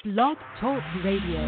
Blog Talk Radio.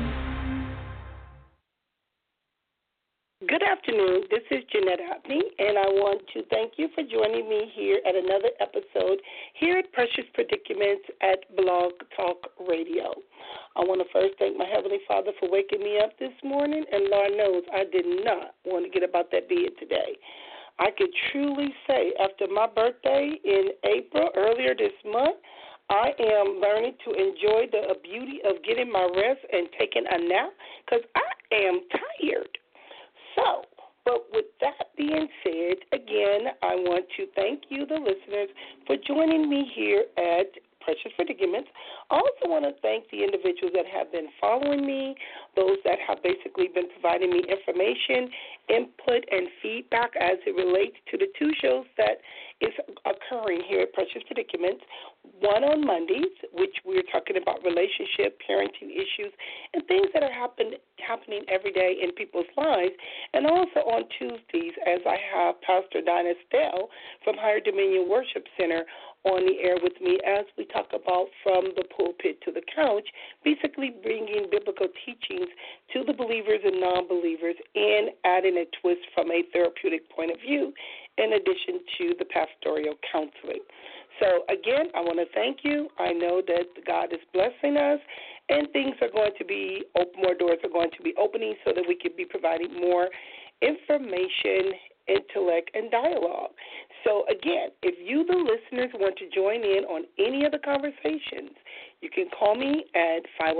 Good afternoon. This is Jeanette Hopney, and I want to thank you for joining me here at another episode here at Precious Predicaments at Blog Talk Radio. I want to first thank my Heavenly Father for waking me up this morning, and Lord knows I did not want to get about that bed today. I could truly say after my birthday in April, earlier this month, I am learning to enjoy the beauty of getting my rest and taking a nap because I am tired. So, but with that being said, again, I want to thank you, the listeners, for joining me here at Precious Predicaments. I also want to thank the individuals that have been following me, those that have basically been providing me information, input, and feedback as it relates to the two shows that is occurring here at Precious Predicaments. One on Mondays, which we're talking about relationship, parenting issues, and things that are happening every day in people's lives. And also on Tuesdays, as I have Pastor Dinah Estelle from Higher Dominion Worship Center on the air with me as we talk about from the pulpit to the couch, basically bringing biblical teachings to the believers and non-believers and adding a twist from a therapeutic point of view in addition to the pastoral counseling. So, again, I want to thank you. I know that God is blessing us, and things are going to be more doors are going to be opening so that we can be providing more information, intellect, and dialogue. So, again, if you, the listeners, want to join in on any of the conversations, you can call me at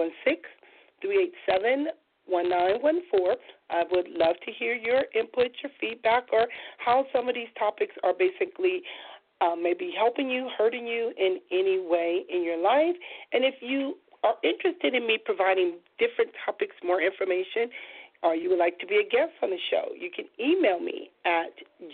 516-387-1914. I would love to hear your input, your feedback, or how some of these topics are basically maybe helping you, hurting you in any way in your life. And if you are interested in me providing different topics, more information, or you would like to be a guest on the show, you can email me at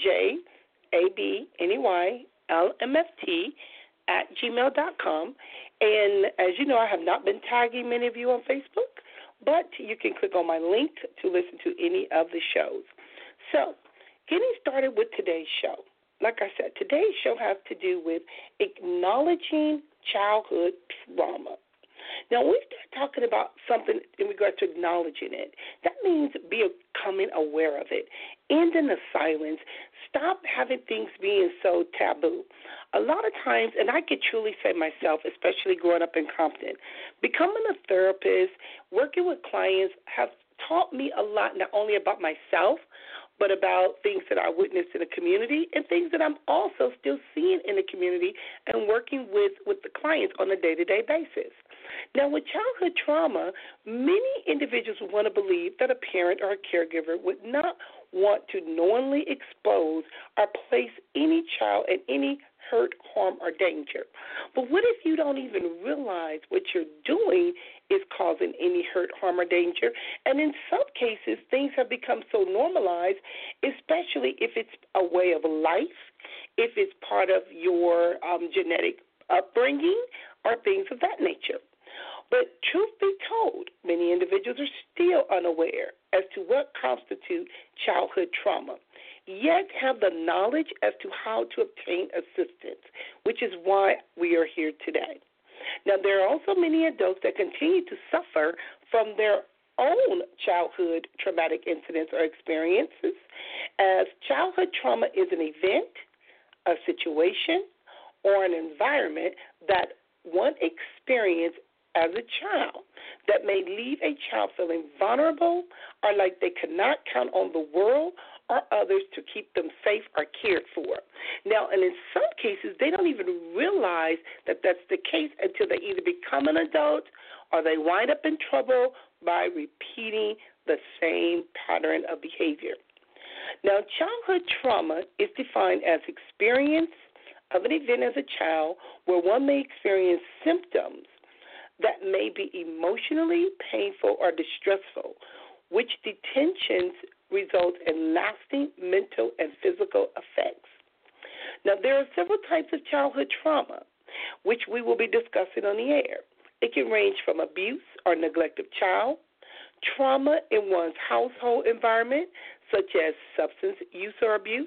jabneyLMFT@gmail.com. And as you know, I have not been tagging many of you on Facebook, but you can click on my link to listen to any of the shows. So, getting started with today's show. Like I said, today's show has to do with acknowledging childhood trauma. Now, we start talking about something in regards to acknowledging it. That means becoming aware of it, ending the silence, stop having things being so taboo. A lot of times, and I could truly say myself, especially growing up in Compton, becoming a therapist, working with clients have taught me a lot, not only about myself, but about things that I witnessed in the community and things that I'm also still seeing in the community and working with the clients on a day-to-day basis. Now, with childhood trauma, many individuals would want to believe that a parent or a caregiver would not want to knowingly expose or place any child in any hurt, harm, or danger. But what if you don't even realize what you're doing is causing any hurt, harm, or danger? And in some cases, things have become so normalized, especially if it's a way of life, if it's part of your genetic upbringing, or things of that nature. But truth be told, many individuals are still unaware as to what constitutes childhood trauma, yet have the knowledge as to how to obtain assistance, which is why we are here today. Now, there are also many adults that continue to suffer from their own childhood traumatic incidents or experiences, as childhood trauma is an event, a situation, or an environment that one experienced as a child that may leave a child feeling vulnerable or like they cannot count on the world or others to keep them safe or cared for. Now, and in some cases, they don't even realize that that's the case until they either become an adult or they wind up in trouble by repeating the same pattern of behavior. Now, childhood trauma is defined as experience of an event as a child where one may experience symptoms that may be emotionally painful or distressful, which detentions result in lasting mental and physical effects. Now, there are several types of childhood trauma, which we will be discussing on the air. It can range from abuse or neglect of child, trauma in one's household environment, such as substance use or abuse,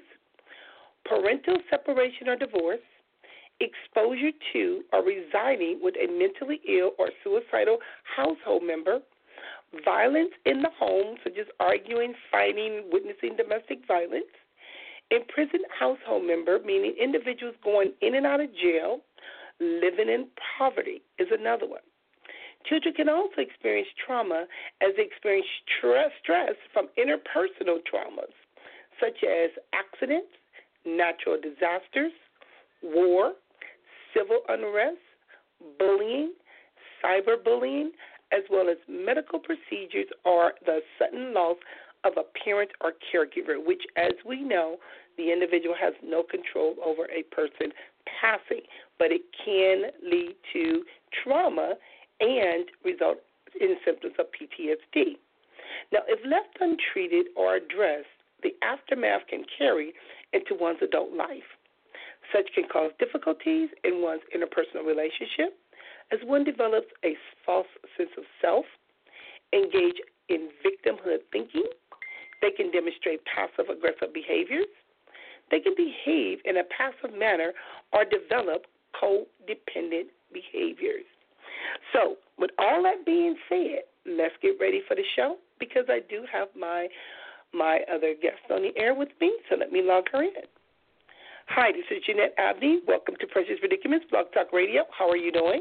parental separation or divorce, exposure to or residing with a mentally ill or suicidal household member, violence in the home, such as arguing, fighting, witnessing domestic violence. Imprisoned household member, meaning individuals going in and out of jail, living in poverty is another one. Children can also experience trauma as they experience stress from interpersonal traumas, such as accidents, natural disasters, war, civil unrest, bullying, cyberbullying, as well as medical procedures or the sudden loss of a parent or caregiver, which, as we know, the individual has no control over a person passing, but it can lead to trauma and result in symptoms of PTSD. Now, if left untreated or addressed, the aftermath can carry into one's adult life. Such can cause difficulties in one's interpersonal relationship, as one develops a false sense of self, engage in victimhood thinking. They can demonstrate passive-aggressive behaviors. They can behave in a passive manner or develop codependent behaviors. So, with all that being said, let's get ready for the show because I do have my other guest on the air with me, so let me log her in. Hi, this is Jeanette Abney. Welcome to Precious Predicaments, Blog Talk Radio. How are you doing?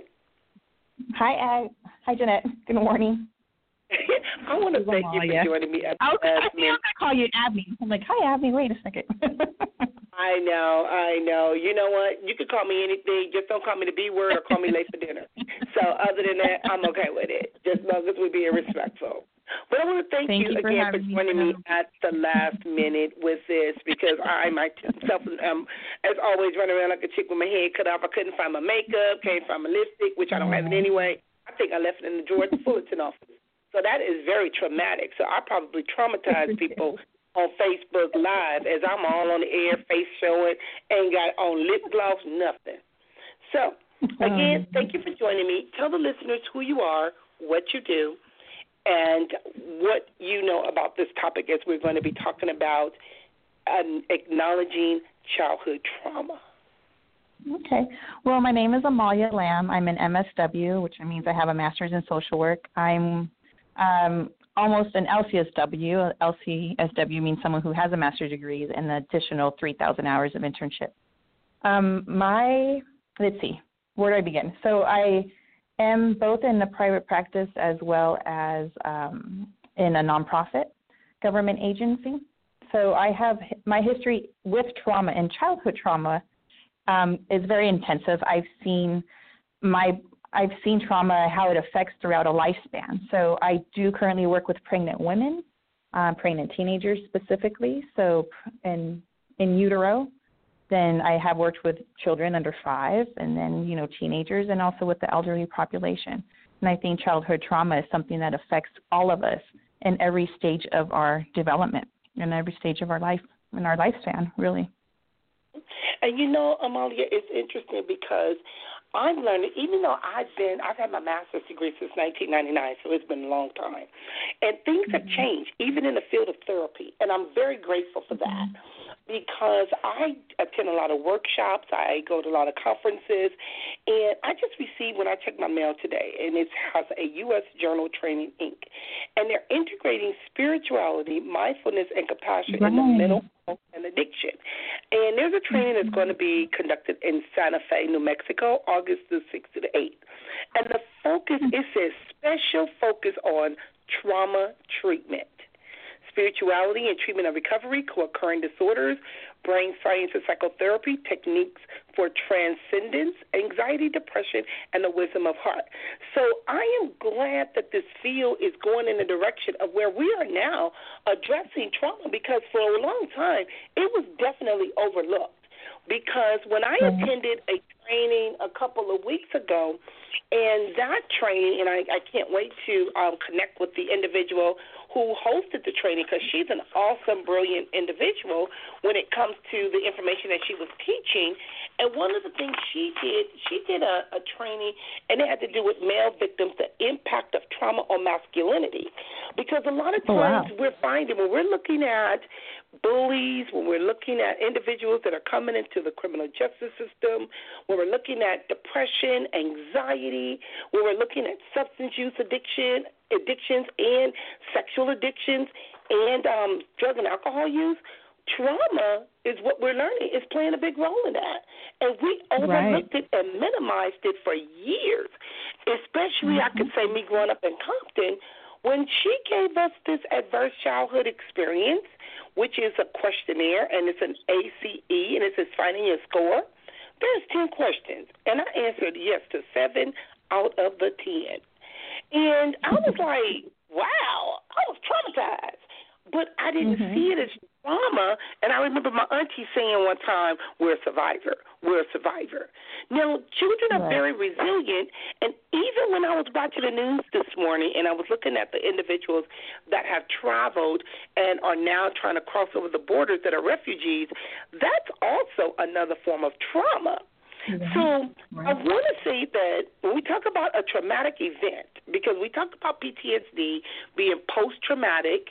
Hi, Jeanette. Good morning. I want to thank you for joining me at the last minute. I call you Abney. I'm like, hi, Abney. Wait a second. I know. You know what? You can call me anything. Just don't call me the B word or call me late for dinner. So other than that, I'm okay with it. Just as long as we're being respectful. But I want to thank you again for joining me at the last minute with this because I myself as always, running around like a chick with my head cut off. I couldn't find my makeup, can't find my lipstick, which I don't have it anyway. I think I left it in the drawer at the Fullerton office. So that is very traumatic. So I probably traumatized people on Facebook Live as I'm all on the air, face showing, ain't got on lip gloss, nothing. So, again, thank you for joining me. Tell the listeners who you are, what you do, and what you know about this topic as we're going to be talking about acknowledging childhood trauma. Okay. Well, my name is Amalia Lamb. I'm an MSW, which means I have a master's in social work. I'm almost an LCSW. LCSW means someone who has a master's degree and an additional 3,000 hours of internship. Let's see, where do I begin? So I am both in the private practice as well as in a nonprofit government agency. So I have my history with trauma and childhood trauma is very intensive. I've seen trauma, how it affects throughout a lifespan. So I do currently work with pregnant women, pregnant teenagers specifically, so in utero. Then I have worked with children under 5 and then, teenagers and also with the elderly population. And I think childhood trauma is something that affects all of us in every stage of our development, in every stage of our life, in our lifespan, really. And Amalia, it's interesting because I've learned, even though I've had my master's degree since 1999, so it's been a long time, and things have changed, even in the field of therapy, and I'm very grateful for that because I attend a lot of workshops, I go to a lot of conferences, and I just received, when I checked my mail today, and it has a U.S. Journal Training, Inc., and they're integrating spirituality, mindfulness, and compassion in the mental health and addiction. And there's a training that's going to be conducted in Santa Fe, New Mexico, August the 6th to the 8th. And the focus, it says special focus on trauma treatment, spirituality and treatment of recovery, co-occurring disorders, brain science and psychotherapy, techniques for transcendence, anxiety, depression, and the wisdom of heart. So I am glad that this field is going in the direction of where we are now addressing trauma because for a long time it was definitely overlooked. Because when I attended a training a couple of weeks ago, and that training, and I can't wait to connect with the individual who hosted the training because she's an awesome, brilliant individual when it comes to the information that she was teaching. And one of the things she did a training, and it had to do with male victims, the impact of trauma on masculinity. Because a lot of times we're finding when we're looking at bullies, when we're looking at individuals that are coming into the criminal justice system, when we're looking at depression, anxiety, when we're looking at substance use addictions and sexual addictions and drug and alcohol use, trauma is what we're learning is playing a big role in that. And we overlooked it and minimized it for years, especially I could say me growing up in Compton. When she gave us this adverse childhood experience, which is a questionnaire, and it's an ACE, and it says finding your score, there's 10 questions. And I answered yes to 7 out of the 10. And I was like, wow, I was traumatized. But I didn't see it as trauma. And I remember my auntie saying one time, we're a survivor. We're a survivor. Now, children are very resilient. And even when I was watching the news this morning and I was looking at the individuals that have traveled and are now trying to cross over the borders that are refugees, that's also another form of trauma. So I want to say that when we talk about a traumatic event, because we talk about PTSD being post-traumatic,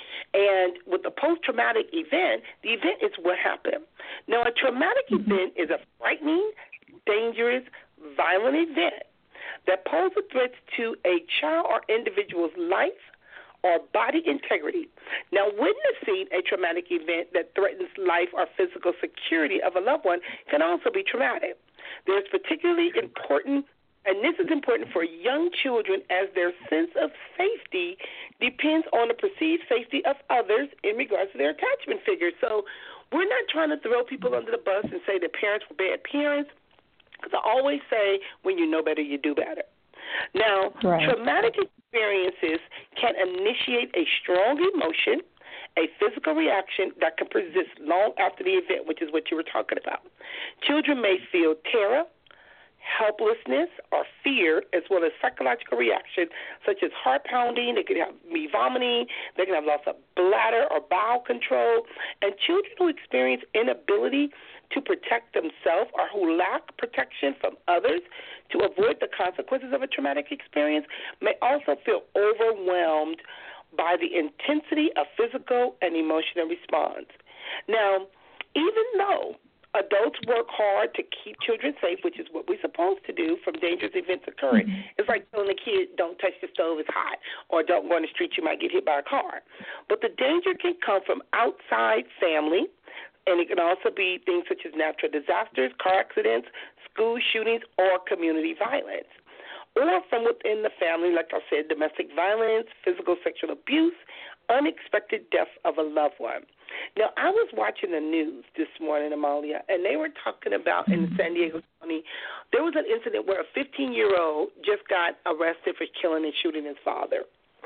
and with the post-traumatic event, the event is what happened. Now, a traumatic event is a frightening, dangerous, violent event that poses threats to a child or individual's life or body integrity. Now, witnessing a traumatic event that threatens life or physical security of a loved one can also be traumatic. There's particularly important, and this is important for young children, as their sense of safety depends on the perceived safety of others in regards to their attachment figures. So we're not trying to throw people under the bus and say that parents were bad parents, because I always say when you know better, you do better. Now, traumatic experiences can initiate a strong emotion, a physical reaction that can persist long after the event, which is what you were talking about. Children may feel terror, helplessness, or fear, as well as psychological reactions such as heart pounding. They could be vomiting. They can have loss of bladder or bowel control. And children who experience inability to protect themselves or who lack protection from others to avoid the consequences of a traumatic experience may also feel overwhelmed by the intensity of physical and emotional response. Now, even though adults work hard to keep children safe, which is what we're supposed to do from dangerous events occurring. It's like telling a kid, don't touch the stove, it's hot, or don't go on the street, you might get hit by a car. But the danger can come from outside family, and it can also be things such as natural disasters, car accidents, school shootings, or community violence. Or from within the family, like I said, domestic violence, physical sexual abuse, unexpected death of a loved one. Now, I was watching the news this morning, Amalia, and they were talking about in San Diego County, there was an incident where a 15-year-old just got arrested for killing and shooting his father.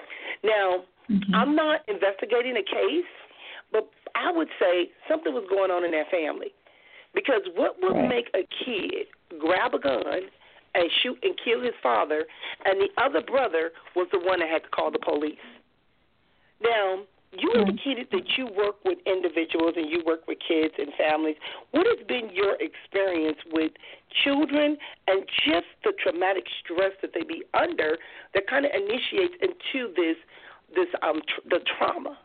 Now, I'm not investigating a case, but I would say something was going on in that family. Because what would make a kid grab a gun and shoot and kill his father, and the other brother was the one that had to call the police? Now, you indicated that you work with individuals and you work with kids and families. What has been your experience with children and just the traumatic stress that they be under that kind of initiates into the trauma?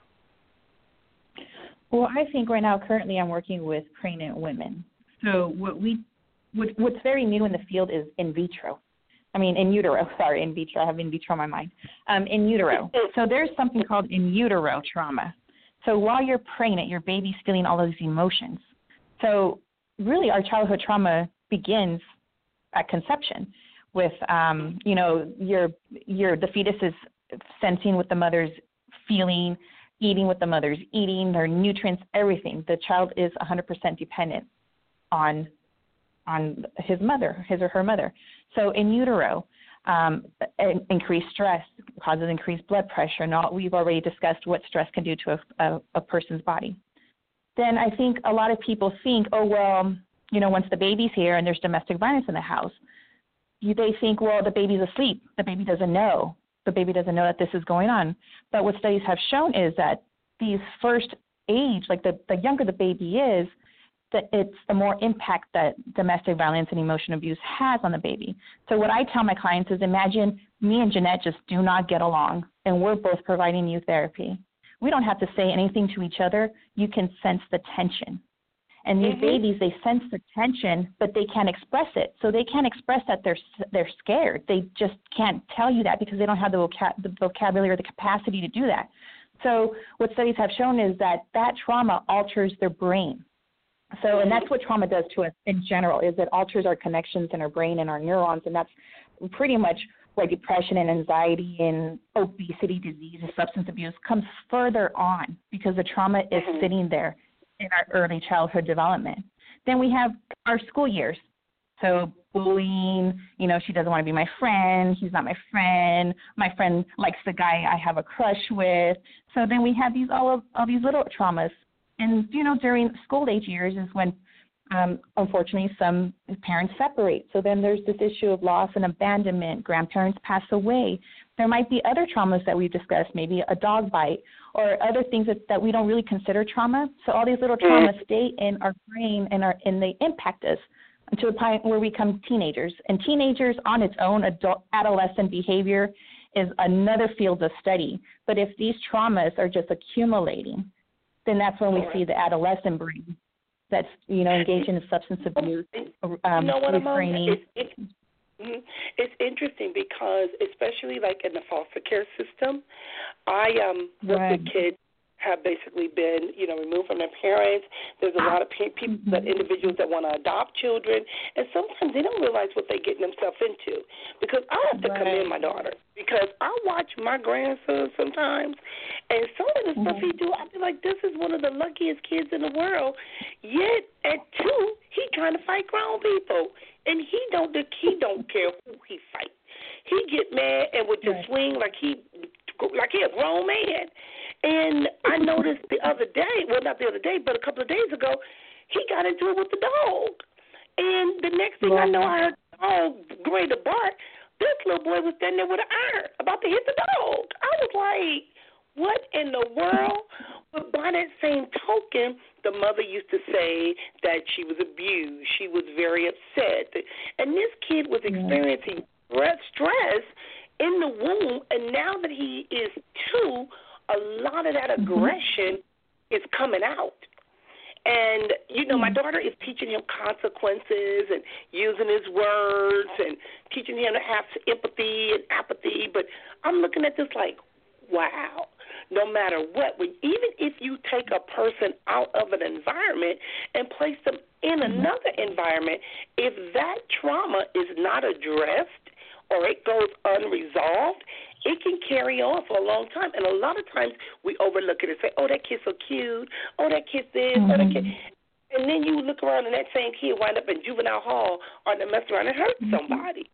Well, I think right now, currently, I'm working with pregnant women. So what's very new in the field is in vitro. I mean, in utero. Sorry, in vitro. I have in vitro in my mind. In utero. So there's something called in utero trauma. So while you're pregnant, your baby's feeling all those emotions. So really, our childhood trauma begins at conception with, the fetus is sensing what the mother's feeling, eating what the mother's eating, their nutrients, everything. The child is 100% dependent on his or her mother. So in utero, increased stress causes increased blood pressure, and we've already discussed what stress can do to a person's body. Then I think a lot of people think, once the baby's here and there's domestic violence in the house, they think, well, the baby's asleep. The baby doesn't know. The baby doesn't know that this is going on. But what studies have shown is that these first age, like the younger the baby is, that it's the more impact that domestic violence and emotional abuse has on the baby. So what I tell my clients is, imagine me and Jeanette just do not get along, and we're both providing you therapy. we don't have to say anything to each other. You can sense the tension. And these babies, they sense the tension, but they can't express it. So they can't express that they're scared. They just can't tell you that because they don't have the vocabulary or the capacity to do that. So what studies have shown is that trauma alters their brain. So, and that's what trauma does to us in general, is it alters our connections in our brain and our neurons, and that's pretty much where depression and anxiety and obesity disease and substance abuse comes further on because the trauma is sitting there in our early childhood development. Then we have our school years. So bullying, she doesn't want to be my friend, he's not my friend likes the guy I have a crush with. So then we have all these little traumas. And, during school age years is when, unfortunately, some parents separate. So then there's this issue of loss and abandonment. Grandparents pass away. There might be other traumas that we've discussed, maybe a dog bite or other things that we don't really consider trauma. So all these little traumas stay in our brain and they impact us until the point where we become teenagers. And teenagers on its own, adolescent behavior is another field of study. But if these traumas are just accumulating, then that's when we see the adolescent brain that's, engaged in substance abuse, refraining. It's interesting because, especially like in the foster care system, I work with kids have basically been, removed from their parents. There's a lot of people, individuals that want to adopt children, and sometimes they don't realize what they're getting themselves into. Because I have to commend my daughter, because I watch my grandson sometimes, and some of the stuff he do, I feel like this is one of the luckiest kids in the world. Yet at 2, he trying to fight grown people, and he don't care who he fight. He get mad and would just swing like he a grown man. And I noticed the other day, well, not the other day, but a couple of days ago, he got into it with the dog. And the next thing I know, I heard the dog ready to bark. This little boy was standing there with an iron about to hit the dog. I was like, what in the world? But by that same token, the mother used to say that she was abused. She was very upset. And this kid was experiencing stress in the womb, and now that he is 2, a lot of that aggression is coming out. And, my daughter is teaching him consequences and using his words and teaching him to have empathy and apathy. But I'm looking at this like, wow, no matter what, even if you take a person out of an environment and place them in another environment, if that trauma is not addressed or it goes unresolved, it can carry on for a long time. And a lot of times we overlook it and say, oh, that kid's so cute. Oh, that kid's this. Oh, that kid. And then you look around and that same kid wind up in juvenile hall or they mess around and hurt somebody.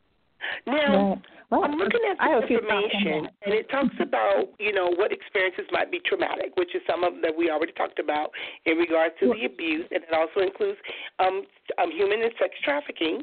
Now, I'm looking at the information, and it talks about, what experiences might be traumatic, which is some of that we already talked about in regards to the abuse, and it also includes human and sex trafficking.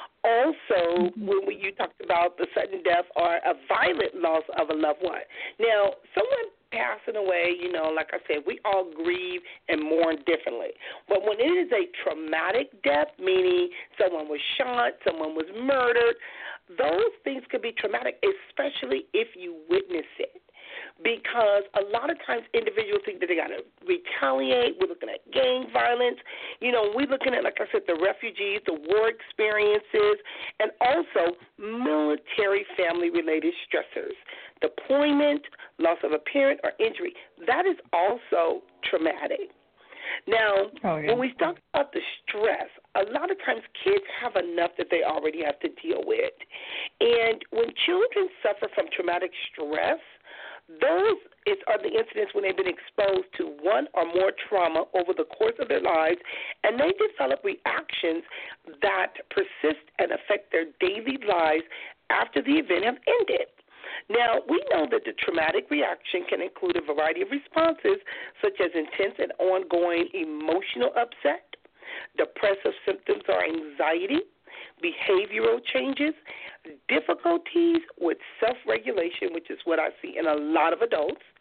Also, when you talked about the sudden death or a violent loss of a loved one. Now, someone passing away, like I said, we all grieve and mourn differently. But when it is a traumatic death, meaning someone was shot, someone was murdered, those things could be traumatic, especially if you witness it. Because a lot of times individuals think that they got to retaliate. We're looking at gang violence. We're looking at, like I said, the refugees, the war experiences, and also military family-related stressors. Deployment, loss of a parent, or injury. That is also traumatic. Now, when we talk about the stress, a lot of times kids have enough that they already have to deal with. And when children suffer from traumatic stress, those are the incidents when they've been exposed to one or more trauma over the course of their lives, and they develop reactions that persist and affect their daily lives after the event has ended. Now, we know that the traumatic reaction can include a variety of responses, such as intense and ongoing emotional upset, depressive symptoms or anxiety, behavioral changes, difficulties with self-regulation, which is what I see in a lot of adults,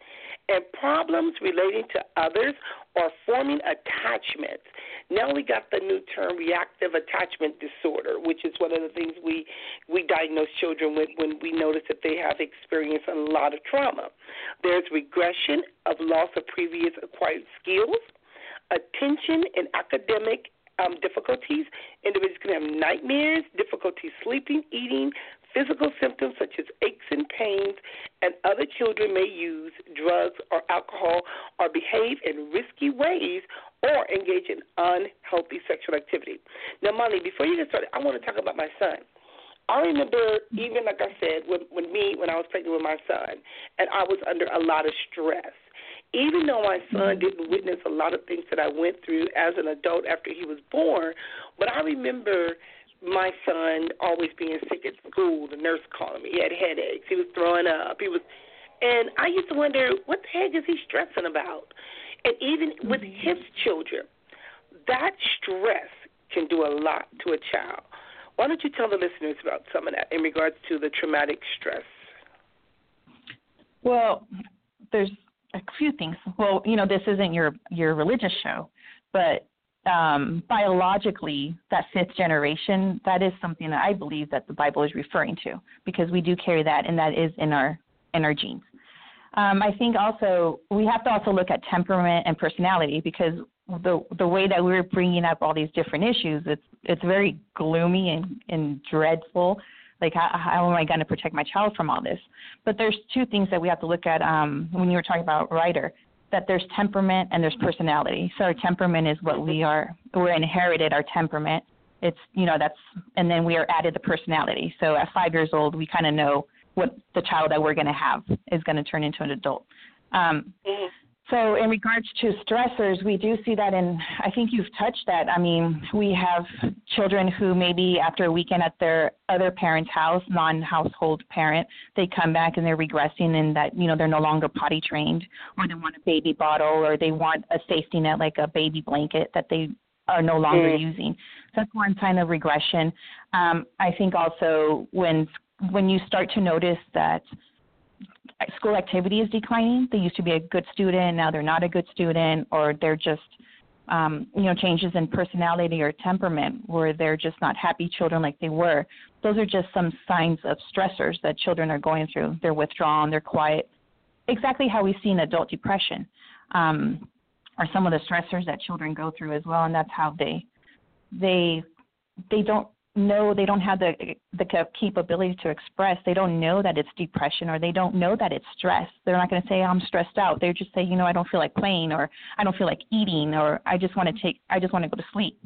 and problems relating to others or forming attachments. Now we got the new term reactive attachment disorder, which is one of the things we diagnose children with when we notice that they have experienced a lot of trauma. There's regression of loss of previous acquired skills, attention and academic difficulties. Individuals can have nightmares, difficulty sleeping, eating, physical symptoms such as aches and pains, and other children may use drugs or alcohol or behave in risky ways or engage in unhealthy sexual activity. Now, Molly, before you get started, I want to talk about my son. I remember, even like I said, when I was pregnant with my son, and I was under a lot of stress. Even though my son didn't witness a lot of things that I went through as an adult after he was born, but I remember my son always being sick at school, the nurse calling me. He had headaches. He was throwing up. And I used to wonder, what the heck is he stressing about? And even with his children, that stress can do a lot to a child. Why don't you tell the listeners about some of that in regards to the traumatic stress? Well, there's a few things. Well, this isn't your religious show, but biologically, that fifth generation, that is something that I believe that the Bible is referring to, because we do carry that, and that is in our genes. I think also we have to also look at temperament and personality, because the way that we're bringing up all these different issues, it's very gloomy and dreadful. Like, how am I going to protect my child from all this? But there's two things that we have to look at when you were talking about Ryder, that there's temperament and there's personality. So our temperament is what we're inherited our temperament. It's, and then we are added the personality. So at 5 years old, we kind of know what the child that we're going to have is going to turn into an adult. So in regards to stressors, we do see that, and I think you've touched that. I mean, we have children who maybe after a weekend at their other parent's house, non-household parent, they come back and they're regressing in that, they're no longer potty trained, or they want a baby bottle, or they want a safety net like a baby blanket that they are no longer using. So that's one sign of regression. I think also when you start to notice that school activity is declining, they used to be a good student, now they're not a good student, or they're just, changes in personality or temperament where they're just not happy children like they were. Those are just some signs of stressors that children are going through. They're withdrawn, they're quiet, exactly how we see in adult depression, are some of the stressors that children go through as well, and that's how they don't know, they don't have the capability to express. They don't know that it's depression, or they don't know that it's stress. They're not going to say, I'm stressed out. They just say, I don't feel like playing, or I don't feel like eating, or I just want to go to sleep.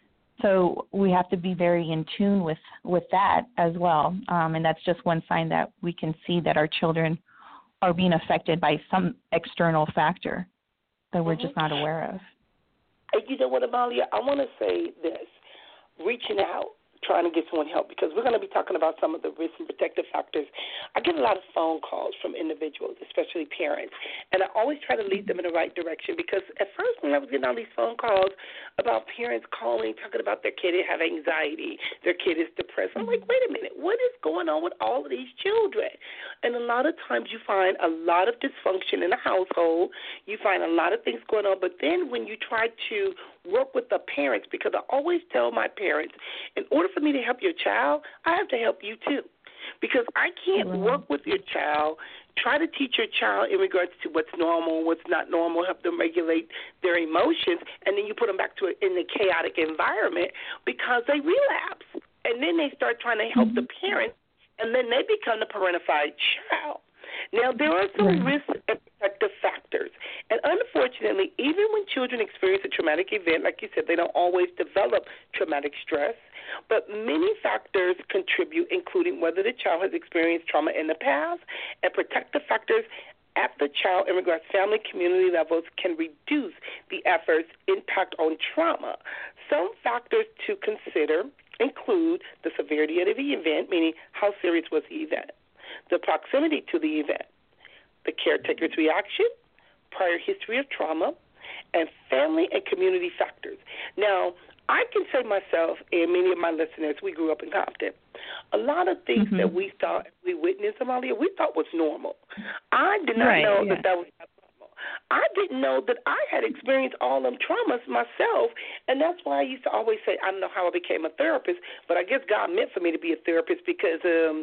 So we have to be very in tune with that as well. And that's just one sign that we can see that our children are being affected by some external factor that we're just not aware of. And you know what, Amalia? I want to say this, reaching out, trying to get someone help, because we're going to be talking about some of the risk and protective factors. I get a lot of phone calls from individuals, especially parents, and I always try to lead them in the right direction, because at first when I was getting all these phone calls about parents calling, talking about their kid have anxiety, their kid is depressed, I'm like, wait a minute, what is going on with all of these children? And a lot of times you find a lot of dysfunction in the household, you find a lot of things going on, but then when you try to work with the parents, because I always tell my parents, in order for me to help your child, I have to help you too. Because I can't work with your child, try to teach your child in regards to what's normal, what's not normal, help them regulate their emotions, and then you put them back to in a chaotic environment because they relapse. And then they start trying to help the parent, and then they become the parentified child. Now, there are some risk and protective factors. And unfortunately, even when children experience a traumatic event, like you said, they don't always develop traumatic stress. But many factors contribute, including whether the child has experienced trauma in the past, and protective factors at the child in regards to family, community levels can reduce the adverse impact on trauma. Some factors to consider include the severity of the event, meaning how serious was the event, the proximity to the event, the caretaker's reaction, prior history of trauma, and family and community factors. Now, I can say myself and many of my listeners, we grew up in Compton. A lot of things that we thought, we witnessed, Amalia, we thought was normal. I did not know that was abnormal. I didn't know that I had experienced all them traumas myself, and that's why I used to always say, I don't know how I became a therapist, but I guess God meant for me to be a therapist because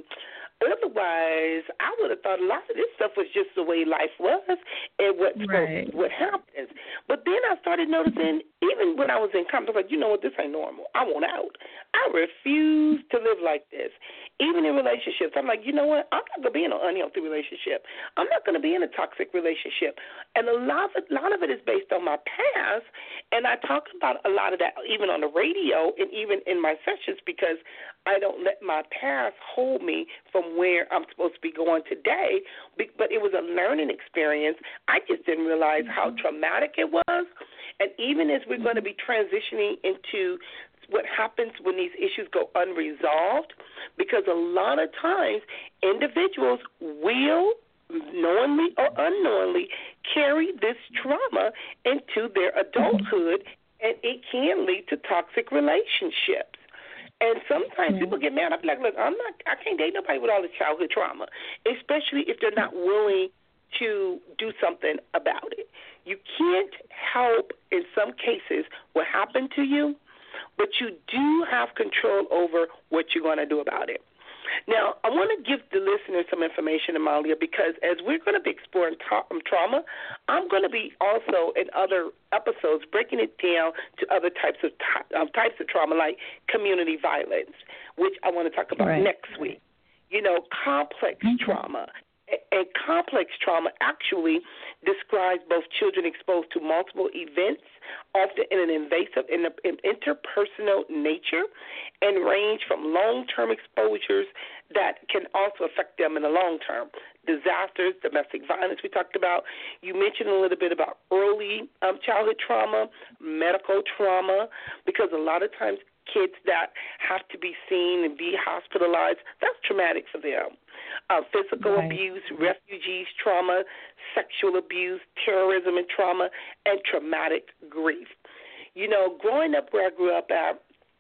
otherwise, I would have thought a lot of this stuff was just the way life was and what happens. But then I started noticing, even when I was in college, I was like, you know what, this ain't normal. I want out. I refuse to live like this. Even in relationships, I'm like, you know what, I'm not going to be in an unhealthy relationship. I'm not going to be in a toxic relationship. And a lot of it is based on my past, and I talk about a lot of that even on the radio and even in my sessions because I don't let my past hold me from where I'm supposed to be going today. But it was a learning experience. I just didn't realize how traumatic it was. And even as we're going to be transitioning into what happens when these issues go unresolved, because a lot of times individuals will, knowingly or unknowingly, carry this trauma into their adulthood, and it can lead to toxic relationships. And sometimes people get mad. I be like, look, I can't date nobody with all this childhood trauma, especially if they're not willing to do something about it. You can't help, in some cases, what happened to you, but you do have control over what you're going to do about it. Now, I want to give the listeners some information, Amalia, because as we're going to be exploring trauma, I'm going to be also in other episodes breaking it down to other types of trauma, like community violence, which I want to talk about next week. You know, complex trauma. And complex trauma actually describes both children exposed to multiple events, often in an invasive and interpersonal nature, and range from long-term exposures that can also affect them in the long term. Disasters, domestic violence we talked about. You mentioned a little bit about early childhood trauma, medical trauma, because a lot of times kids that have to be seen and be hospitalized, that's traumatic for them. Physical abuse, refugees trauma, sexual abuse, terrorism and trauma, and traumatic grief. You know, growing up where I grew up at,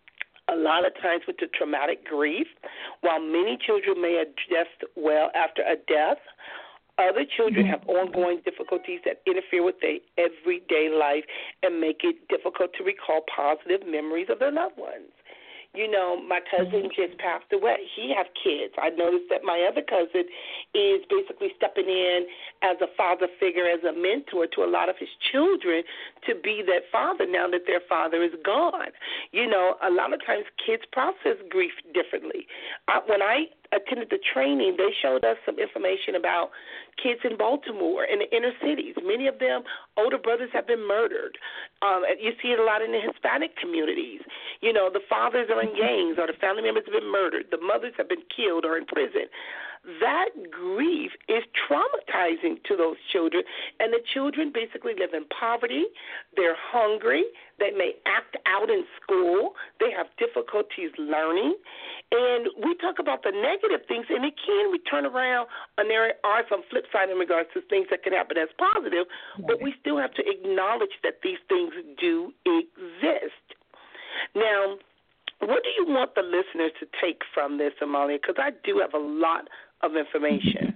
a lot of times with the traumatic grief, while many children may adjust well after a death, other children have ongoing difficulties that interfere with their everyday life and make it difficult to recall positive memories of their loved ones. You know, my cousin just passed away. He has kids. I noticed that my other cousin is basically stepping in as a father figure, as a mentor to a lot of his children to be that father now that their father is gone. You know, a lot of times kids process grief differently. When I attended the training, they showed us some information about kids in Baltimore, in the inner cities. Many of them, older brothers have been murdered. You see it a lot in the Hispanic communities. You know, the fathers are in gangs or the family members have been murdered. The mothers have been killed or in prison. That grief is traumatizing to those children, and the children basically live in poverty. They're hungry. They may act out in school. They have difficulties learning. And we talk about the negative things, and it can turn around, and there are some flip side in regards to things that can happen as positive, but we still have to acknowledge that these things do exist. Now, what do you want the listeners to take from this, Amalia? Because I do have a lot of information.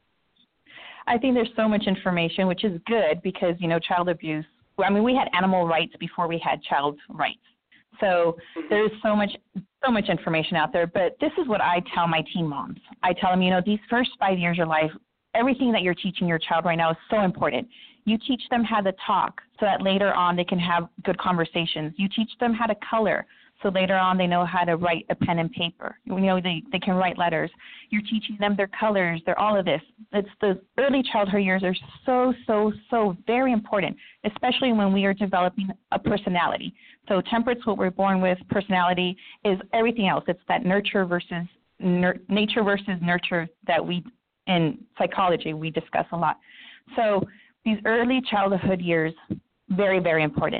I think there's so much information, which is good because, you know, child abuse, I mean, we had animal rights before we had child rights. So there's so much information out there. But this is what I tell my teen moms. I tell them, you know, these first 5 years of your life, everything that you're teaching your child right now is so important. You teach them how to talk so that later on they can have good conversations. You teach them how to color so later on they know how to write a pen and paper. You know, they can write letters. You're teaching them their colors, their all of this. It's the early childhood years are so very important, especially when we are developing a personality. So temperament's what we're born with. Personality is everything else. It's that nature versus nurture that we, in psychology, we discuss a lot. So these early childhood years, very, very important.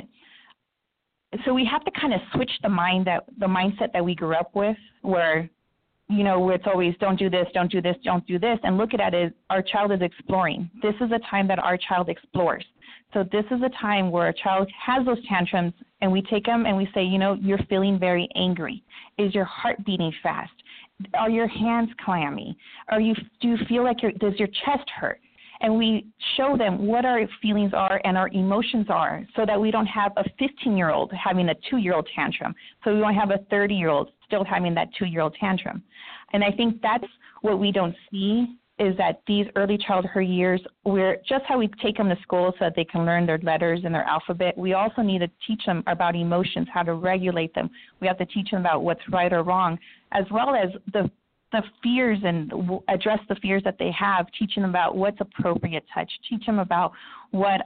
So we have to kind of switch the mindset that we grew up with, where, you know, where it's always don't do this, don't do this, don't do this, and look at it as our child is exploring. This is a time that our child explores. So this is a time where a child has those tantrums, and we take them and we say, you know, you're feeling very angry. Is your heart beating fast? Are your hands clammy? Do you feel like does your chest hurt? and we show them what our feelings are and our emotions are so that we don't have a 15-year-old having a 2-year-old tantrum. So we won't have a 30-year-old still having that 2-year-old tantrum. And I think that's what we don't see is that these early childhood years, we're just how we take them to school so that they can learn their letters and their alphabet, we also need to teach them about emotions, how to regulate them. We have to teach them about what's right or wrong, as well as the fears and address the fears that they have, teaching them about what's appropriate touch, teach them about what,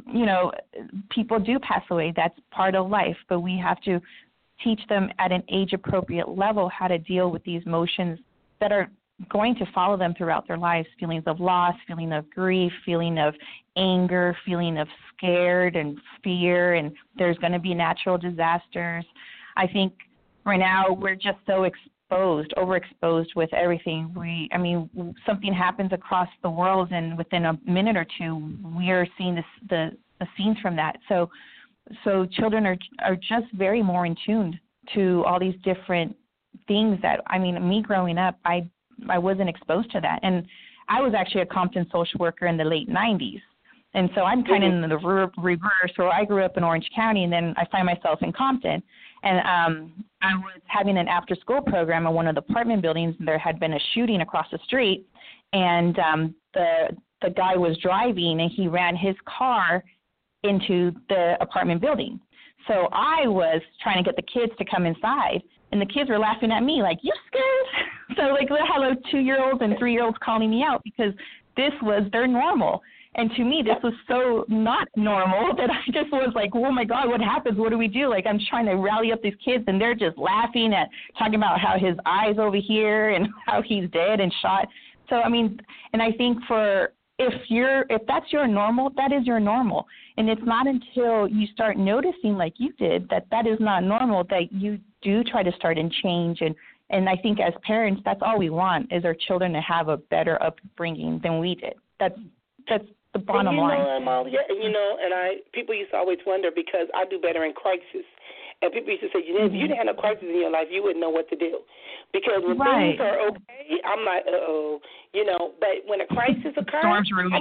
people do pass away. That's part of life, but we have to teach them at an age-appropriate level how to deal with these emotions that are going to follow them throughout their lives, feelings of loss, feeling of grief, feeling of anger, feeling of scared and fear, and there's going to be natural disasters. I think right now we're just so overexposed with everything. Something happens across the world, and within a minute or two, we are seeing the scenes from that. So children are just very more in tune to all these different things that, me growing up, I wasn't exposed to that. And I was actually a Compton social worker in the late 90s. And so I'm kind of in the reverse, where I grew up in Orange County, and then I find myself in Compton. And I was having an after-school program in one of the apartment buildings, and there had been a shooting across the street. And the guy was driving, and he ran his car into the apartment building. So I was trying to get the kids to come inside, and the kids were laughing at me like, "You scared?" So like, hello, 2-year-olds and 3-year-olds calling me out because this was their normal. And to me, this was so not normal that I just was like, oh, my God, what happens? What do we do? Like, I'm trying to rally up these kids, and they're just laughing at talking about how his eye's over here and how he's dead and shot. So, and I think if that's your normal, that is your normal. And it's not until you start noticing, like you did, that is not normal, that you do try to start and change. And I think as parents, that's all we want is our children to have a better upbringing than we did. That's the bottom line. People used to always wonder, because I do better in crisis. And people used to say, if you didn't have no crisis in your life, you wouldn't know what to do. Because when things are okay, I'm like, But when a crisis occurs,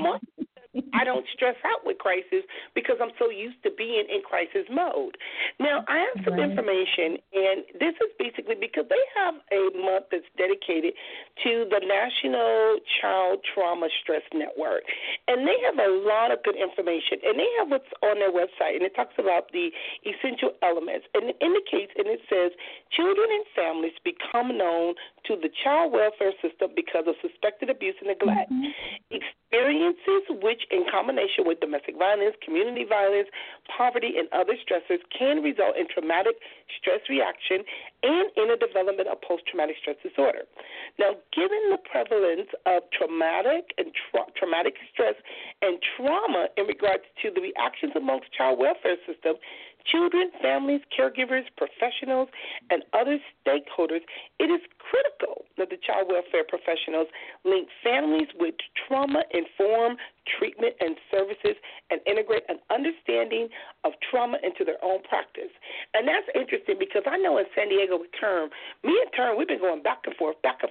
I don't stress out with crisis because I'm so used to being in crisis mode. Now, I have some information, and this is basically because they have a month that's dedicated to the National Child Trauma Stress Network. And they have a lot of good information, and they have what's on their website, and it talks about the essential elements. And it indicates, and it says, children and families become known to the child welfare system because of suspected abuse and neglect. Experiences which, in combination with domestic violence, community violence, poverty, and other stressors, can result in traumatic stress reaction and in a development of post-traumatic stress disorder. Now, given the prevalence of traumatic stress and trauma in regards to the reactions amongst child welfare systems, children, families, caregivers, professionals, and other stakeholders, it is critical that the child welfare professionals link families with trauma-informed treatment and services and integrate an understanding of trauma into their own practice. And that's interesting because I know in San Diego with Term, me and Term, we've been going back and forth,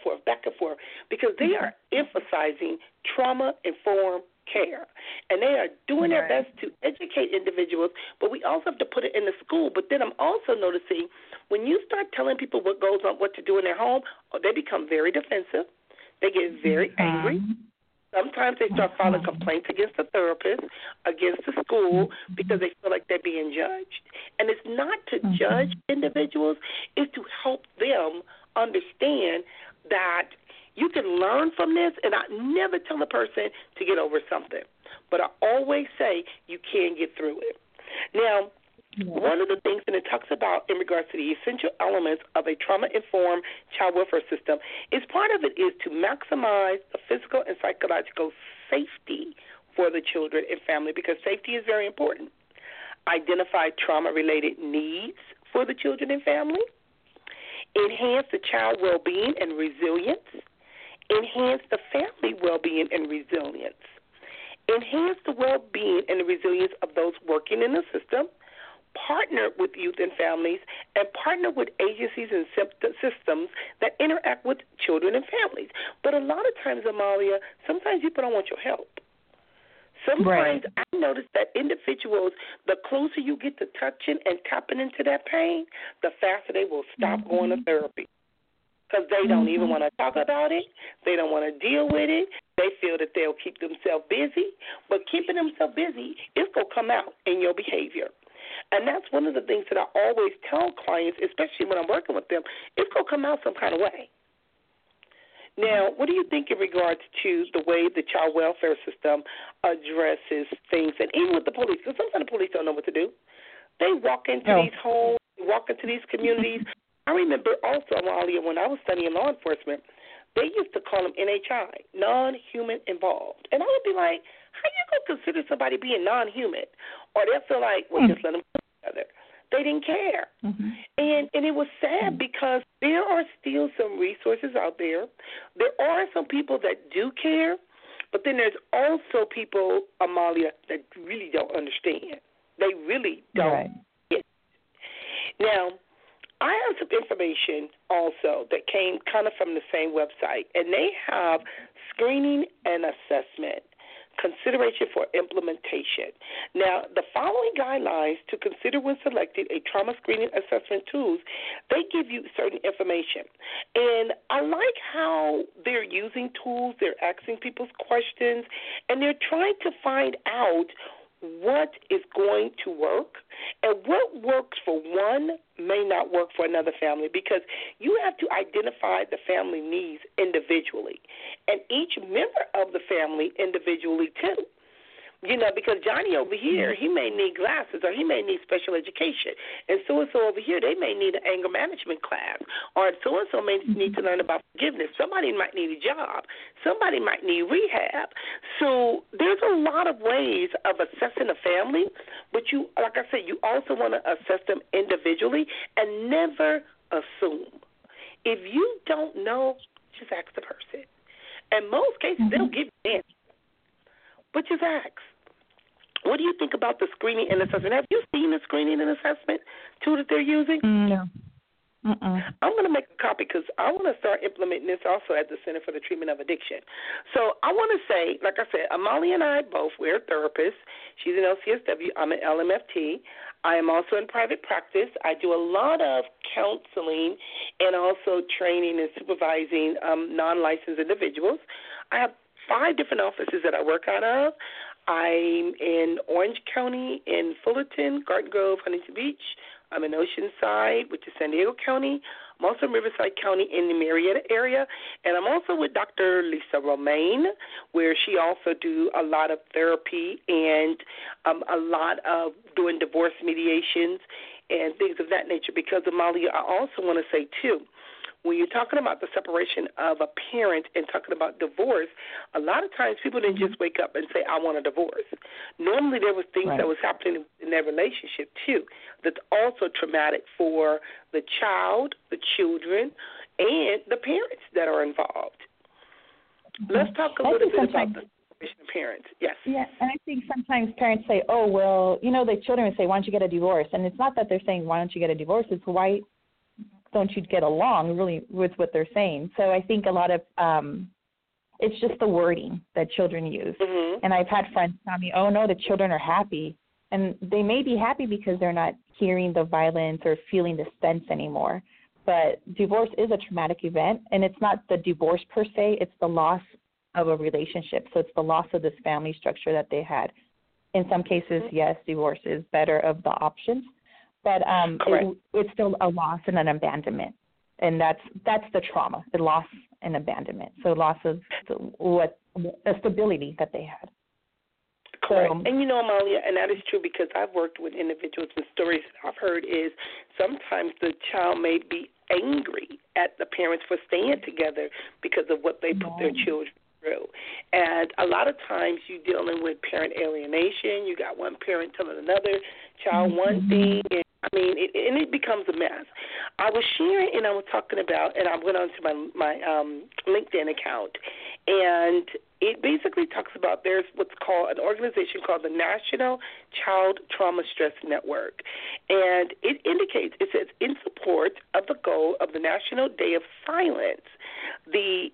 because they are emphasizing trauma-informed care. And they are doing their best to educate individuals, but we also have to put it in the school. But then I'm also noticing when you start telling people what goes on, what to do in their home, they become very defensive. They get very angry. Sometimes they start filing complaints against the therapist, against the school, because they feel like they're being judged. And it's not to judge individuals, it's to help them understand that you can learn from this, and I never tell a person to get over something. But I always say you can get through it. Now, one of the things that it talks about in regards to the essential elements of a trauma-informed child welfare system is part of it is to maximize the physical and psychological safety for the children and family, because safety is very important. Identify trauma-related needs for the children and family. Enhance the child well-being and resilience. Enhance the family well-being and resilience. Enhance the well-being and the resilience of those working in the system. Partner with youth and families, and partner with agencies and systems that interact with children and families. But a lot of times, Amalia, sometimes people don't want your help. Sometimes I notice that individuals, the closer you get to touching and tapping into that pain, the faster they will stop going to therapy. Because they don't even want to talk about it. They don't want to deal with it. They feel that they'll keep themselves busy. But keeping themselves busy is going to come out in your behavior. And that's one of the things that I always tell clients, especially when I'm working with them, it's going to come out some kind of way. Now, what do you think in regards to the way the child welfare system addresses things, and even with the police? Because sometimes the police don't know what to do. They walk into these homes, walk into these communities. I remember also, Amalia, when I was studying law enforcement, they used to call them NHI, non-human involved. And I would be like, how you going to consider somebody being non-human? Or they'll feel like, well, just let them put together. They didn't care. And it was sad because there are still some resources out there. There are some people that do care, but then there's also people, Amalia, that really don't understand. They really don't get it. Now, I have some information also that came kind of from the same website, and they have screening and assessment, consideration for implementation. Now, the following guidelines to consider when selecting a trauma screening assessment tools, they give you certain information. And I like how they're using tools, they're asking people's questions, and they're trying to find out what is going to work, and what works for one may not work for another family, because you have to identify the family needs individually and each member of the family individually too. You know, because Johnny over here, he may need glasses or he may need special education. And so-and-so over here, they may need an anger management class. Or so-and-so may need to learn about forgiveness. Somebody might need a job. Somebody might need rehab. So there's a lot of ways of assessing a family. But you, like I said, you also want to assess them individually and never assume. If you don't know, just ask the person. In most cases, they'll give you an answer. But just ask. What do you think about the screening and assessment? Have you seen the screening and assessment tool that they're using? No. I'm going to make a copy because I want to start implementing this also at the Center for the Treatment of Addiction. So I want to say, like I said, Amalia and I both, we're therapists. She's an LCSW. I'm an LMFT. I am also in private practice. I do a lot of counseling and also training and supervising non-licensed individuals. I have 5 different offices that I work out of. I'm in Orange County, in Fullerton, Garden Grove, Huntington Beach. I'm in Oceanside, which is San Diego County. I'm also in Riverside County in the Marietta area. And I'm also with Dr. Lisa Romaine, where she also do a lot of therapy and a lot of doing divorce mediations and things of that nature. Because, Amalia, I also want to say, too, when you're talking about the separation of a parent and talking about divorce, a lot of times people didn't just wake up and say, I want a divorce. Normally there was things that was happening in their relationship, too, that's also traumatic for the child, the children, and the parents that are involved. Let's talk a little bit about the separation of parents. Yes. Yeah, and I think sometimes parents say, oh, well, you know, the children say, why don't you get a divorce? And it's not that they're saying, why don't you get a divorce? It's why don't you get along really with what they're saying. So I think a lot of it's just the wording that children use. And I've had friends tell me, oh, no, the children are happy. And they may be happy because they're not hearing the violence or feeling the sense anymore. But divorce is a traumatic event, and it's not the divorce per se. It's the loss of a relationship. So it's the loss of this family structure that they had. In some cases, yes, divorce is better of the options. But it's still a loss and an abandonment, and that's the trauma, the loss and abandonment. So loss of the stability that they had. Correct. And you know, Amalia, and that is true because I've worked with individuals, and stories that I've heard is sometimes the child may be angry at the parents for staying together because of what they put their children through. And a lot of times you're dealing with parent alienation. You got one parent telling another child one thing, and I mean, it becomes a mess. I was sharing and I was talking about, and I went on to my LinkedIn account, and it basically talks about there's what's called an organization called the National Child Trauma Stress Network. And it indicates, it says, in support of the goal of the National Day of Silence, the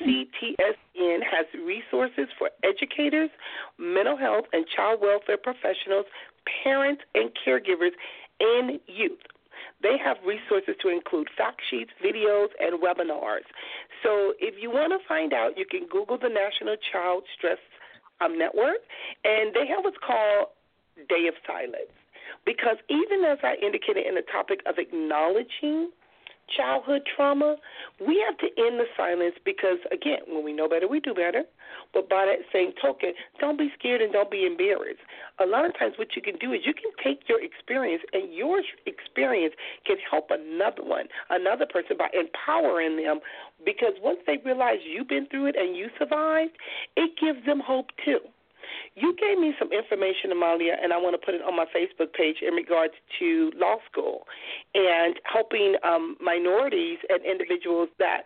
NCTSN has resources for educators, mental health and child welfare professionals, parents and caregivers, and youth. They have resources to include fact sheets, videos, and webinars. So if you want to find out, you can Google the National Child Stress Network, and they have what's called Day of Silence. Because even as I indicated in the topic of acknowledging childhood trauma, we have to end the silence because, again, when we know better, we do better. But by that same token, don't be scared and don't be embarrassed. A lot of times what you can do is you can take your experience, and your experience can help another person by empowering them, because once they realize you've been through it and you survived, it gives them hope too. You gave me some information, Amalia, and I want to put it on my Facebook page in regards to law school and helping minorities and individuals that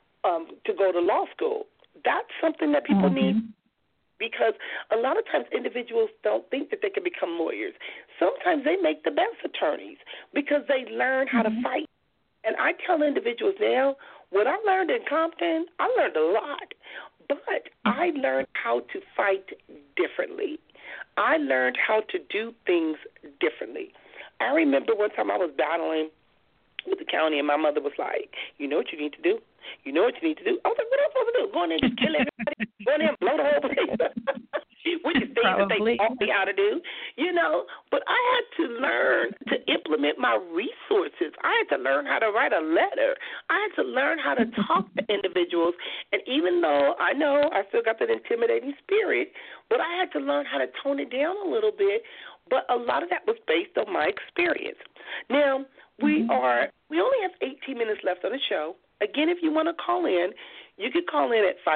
to go to law school. That's something that people need, because a lot of times individuals don't think that they can become lawyers. Sometimes they make the best attorneys because they learn how to fight. And I tell individuals now, what I learned in Compton, I learned a lot. But I learned how to fight differently. I learned how to do things differently. I remember one time I was battling with the county, and my mother was like, you know what you need to do? You know what you need to do? I was like, what am I supposed to do? Go in there and just kill everybody? Go in there and blow the whole place? Which is things that they taught me how to do, you know. But I had to learn to implement my resources. I had to learn how to write a letter. I had to learn how to talk to individuals. And even though I know I still got that intimidating spirit, but I had to learn how to tone it down a little bit. But a lot of that was based on my experience. Now, we only have 18 minutes left on the show. Again, if you want to call in, you can call in at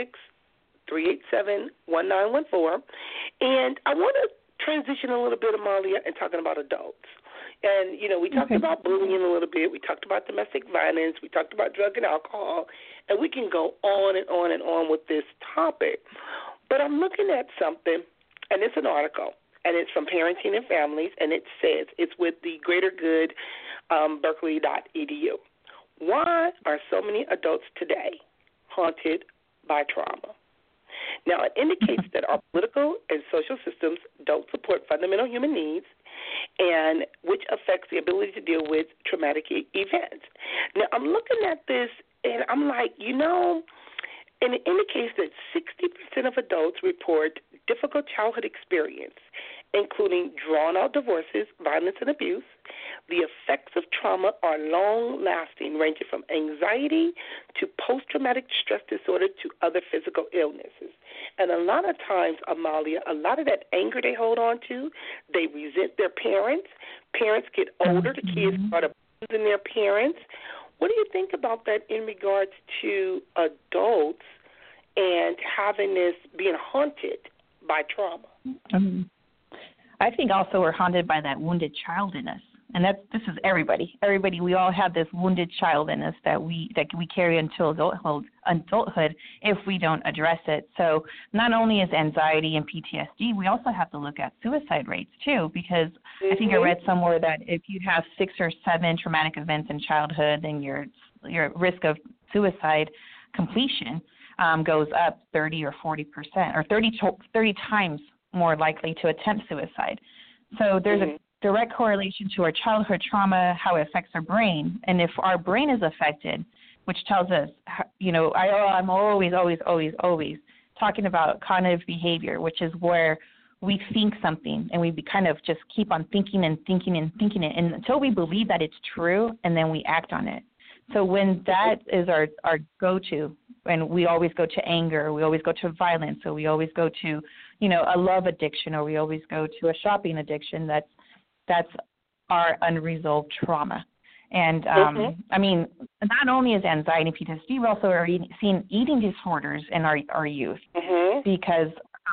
516-387-1914. And I want to transition a little bit, Amalia, and talking about adults. And, you know, we talked about bullying a little bit. We talked about domestic violence. We talked about drug and alcohol. And we can go on and on and on with this topic. But I'm looking at something, and it's an article, and it's from Parenting and Families, and it says it's with the Greater Good, Berkeley.edu. Why are so many adults today haunted by trauma? Now, it indicates that our political and social systems don't support fundamental human needs, and which affects the ability to deal with traumatic events. Now, I'm looking at this, and I'm like, you know, and it indicates that 60% of adults report difficult childhood experience, including drawn-out divorces, violence, and abuse. The effects of trauma are long-lasting, ranging from anxiety to post-traumatic stress disorder to other physical illnesses. And a lot of times, Amalia, a lot of that anger they hold on to, they resent their parents. Parents get older, the kids start abusing their parents. What do you think about that in regards to adults and having this, being haunted by trauma? I think also we're haunted by that wounded child in us. And this is everybody. Everybody, we all have this wounded child in us that we carry until adulthood if we don't address it. So not only is anxiety and PTSD, we also have to look at suicide rates too, because I think I read somewhere that if you have 6 or 7 traumatic events in childhood, then your risk of suicide completion goes up 30 or 40%, or 30 times more likely to attempt suicide. So there's a direct correlation to our childhood trauma, how it affects our brain. And if our brain is affected, which tells us, you know, I'm always talking about cognitive behavior, which is where we think something and we kind of just keep on thinking it and until we believe that it's true, and then we act on it. So when that is our go-to, and we always go to anger, we always go to violence, or we always go to, you know, a love addiction, or we always go to a shopping addiction, that's our unresolved trauma. And, I mean, not only is anxiety and PTSD, we also are seeing eating disorders in our youth because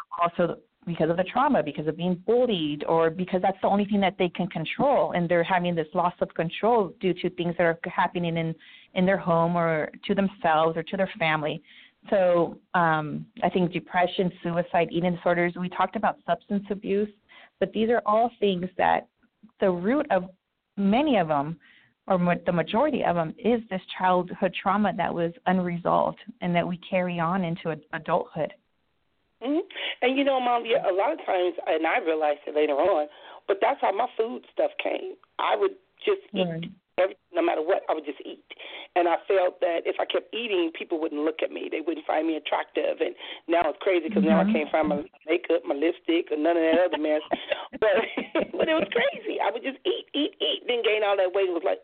of the trauma, because of being bullied, or because that's the only thing that they can control, and they're having this loss of control due to things that are happening in their home or to themselves or to their family. So I think depression, suicide, eating disorders, we talked about substance abuse, but these are all things that the root of many of them, or the majority of them, is this childhood trauma that was unresolved and that we carry on into adulthood. Mm-hmm. And, you know, Mom, a lot of times, and I realized it later on, but that's how my food stuff came. I would just eat. No matter what, I would just eat. And I felt that if I kept eating, people wouldn't look at me. They wouldn't find me attractive. And now it's crazy because now I can't find my makeup, my lipstick, or none of that other mess. But it was crazy. I would just eat, then gain all that weight. It was like,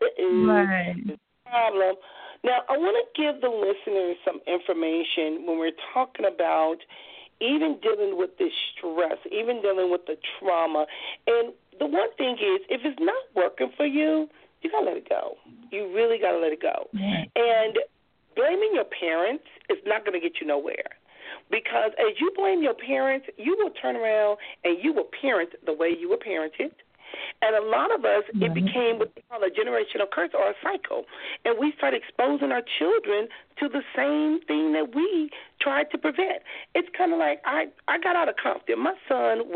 problem. Now, I want to give the listeners some information when we're talking about even dealing with this stress, even dealing with the trauma. And the one thing is, if it's not working for you, you got to let it go. You really got to let it go. And blaming your parents is not going to get you nowhere. Because as you blame your parents, you will turn around and you will parent the way you were parented. And a lot of us, it became what they call a generational curse or a cycle. And we start exposing our children to the same thing that we tried to prevent. It's kind of like I got out of Compton. My son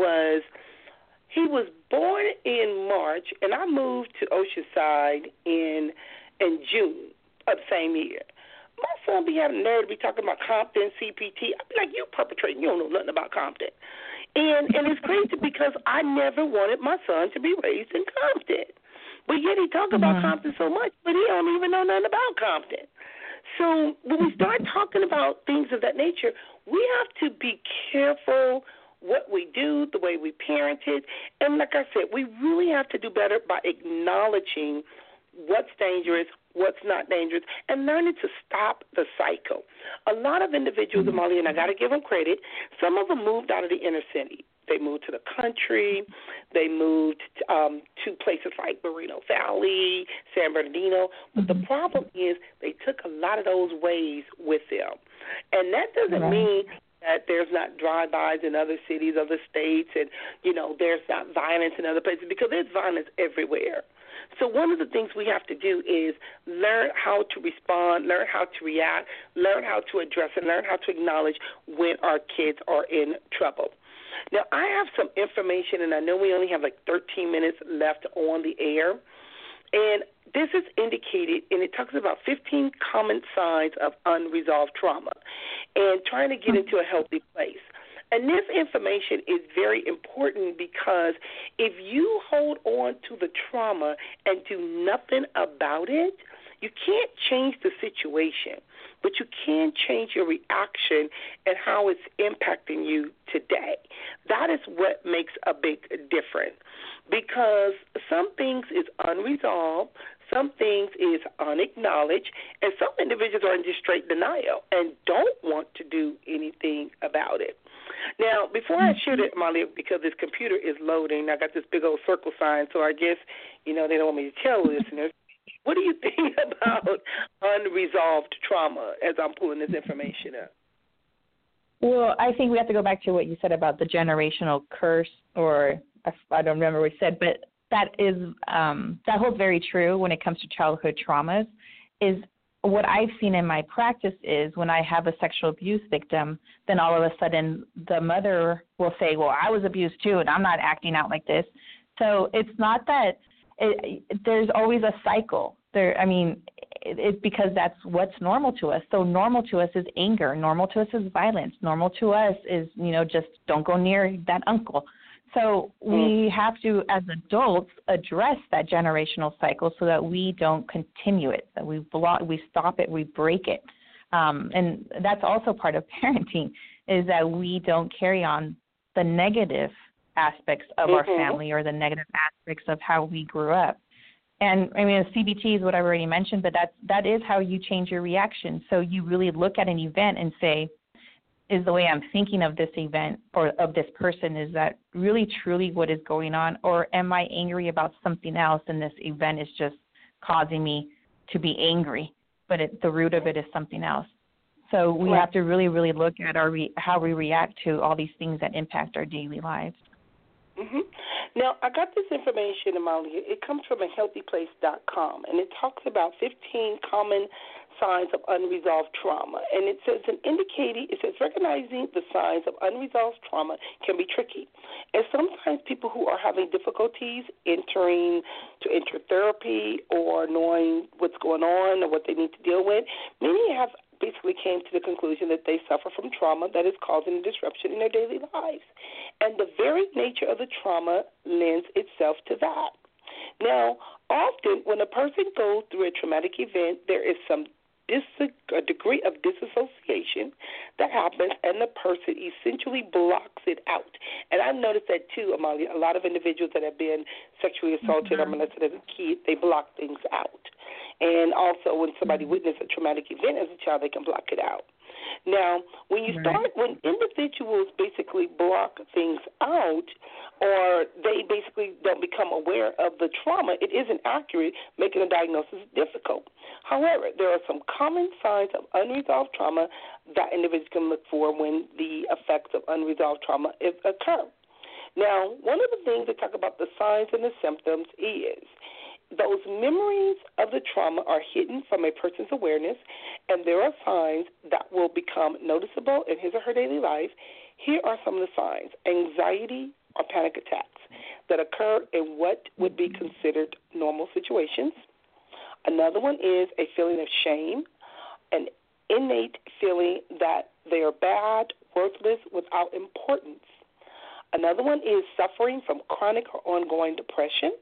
he was born in March, and I moved to Oceanside in June of the same year. My son be having the nerve to be talking about Compton, CPT. I'd be like, you perpetrating. You don't know nothing about Compton. And it's crazy because I never wanted my son to be raised in Compton. But yet he talks about Compton so much, but he don't even know nothing about Compton. So when we start talking about things of that nature, we have to be careful what we do, the way we parented. And like I said, we really have to do better by acknowledging what's dangerous, what's not dangerous, and learning to stop the cycle. A lot of individuals, Molly, and I got to give them credit, some of them moved out of the inner city. They moved to the country. They moved to places like Moreno Valley, San Bernardino. But the problem is they took a lot of those ways with them. And that doesn't mean that there's not drive-bys in other cities, other states, and, you know, there's not violence in other places, because there's violence everywhere. So one of the things we have to do is learn how to respond, learn how to react, learn how to address, and learn how to acknowledge when our kids are in trouble. Now, I have some information, and I know we only have like 13 minutes left on the air, and this is indicated, and it talks about 15 common signs of unresolved trauma and trying to get into a healthy place. And this information is very important because if you hold on to the trauma and do nothing about it, you can't change the situation, but you can change your reaction and how it's impacting you today. That is what makes a big difference, because some things is unresolved, some things is unacknowledged, and some individuals are in just straight denial and don't want to do anything about it. Now, before I shoot it, Molly, because this computer is loading, I got this big old circle sign, so I guess, you know, they don't want me to tell listeners. What do you think about unresolved trauma as I'm pulling this information up? Well, I think we have to go back to what you said about the generational curse, or I don't remember what you said, but that holds very true when it comes to childhood traumas. Is what I've seen in my practice is when I have a sexual abuse victim, then all of a sudden the mother will say, well, I was abused too, and I'm not acting out like this. So it's not that there's always a cycle. It's because that's what's normal to us. So normal to us is anger. Normal to us is violence. Normal to us is, just don't go near that uncle. So we have to, as adults, address that generational cycle so that we don't continue it, that we stop it, we break it. And that's also part of parenting, is that we don't carry on the negative aspects of our family or the negative aspects of how we grew up. And, CBT is what I've already mentioned, but that is how you change your reaction. So you really look at an event and say, is the way I'm thinking of this event or of this person, is that really truly what is going on? Or am I angry about something else and this event is just causing me to be angry, but the root of it is something else? So we have to really, really look at how we react to all these things that impact our daily lives. Now, I got this information, Amalia. It comes from ahealthyplace.com, and it talks about 15 common signs of unresolved trauma. And it says recognizing the signs of unresolved trauma can be tricky. And sometimes people who are having difficulties enter therapy or knowing what's going on or what they need to deal with, many have basically came to the conclusion that they suffer from trauma that is causing a disruption in their daily lives. And the very nature of the trauma lends itself to that. Now, often when a person goes through a traumatic event, there is a degree of disassociation that happens, and the person essentially blocks it out. And I've noticed that too, Amalia. A lot of individuals that have been sexually assaulted or molested as a kid, they block things out. And also when somebody witnesses a traumatic event as a child, they can block it out. Now, when individuals basically block things out or they basically don't become aware of the trauma, it isn't accurate, making a diagnosis difficult. However, there are some common signs of unresolved trauma that individuals can look for when the effects of unresolved trauma occur. Now, one of the things they talk about the signs and the symptoms is those memories of the trauma are hidden from a person's awareness, and there are signs that will become noticeable in his or her daily life. Here are some of the signs: anxiety or panic attacks that occur in what would be considered normal situations. Another one is a feeling of shame, an innate feeling that they are bad, worthless, without importance. Another one is suffering from chronic or ongoing depression,